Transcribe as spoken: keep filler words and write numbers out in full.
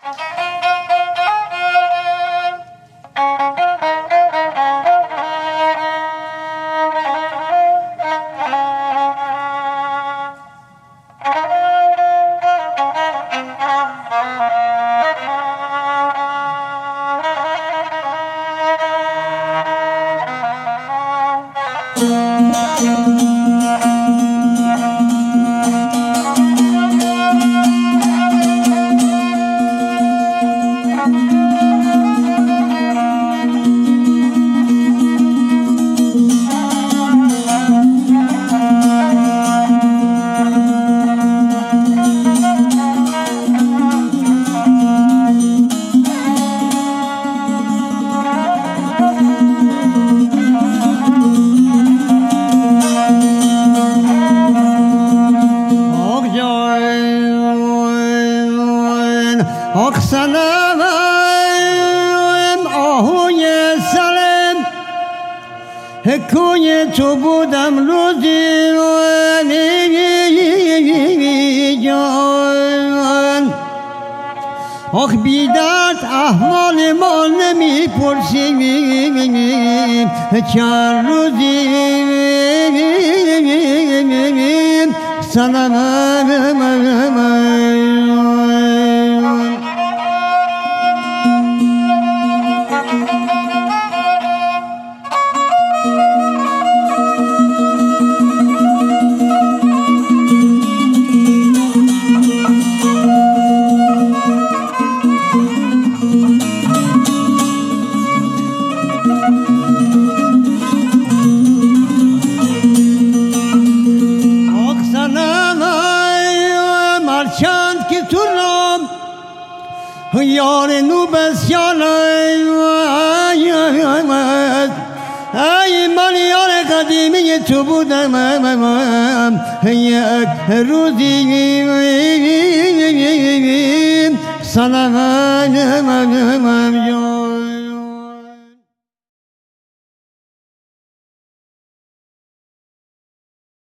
سلام آهوی سلام حکوی تو بودم روزی جان آخ بیدرد احوال ما نمی پرسی چند روزی سلام چند که تو رام یار نو بسیار ای من یار قدیمی تو بودم یک روزی سلام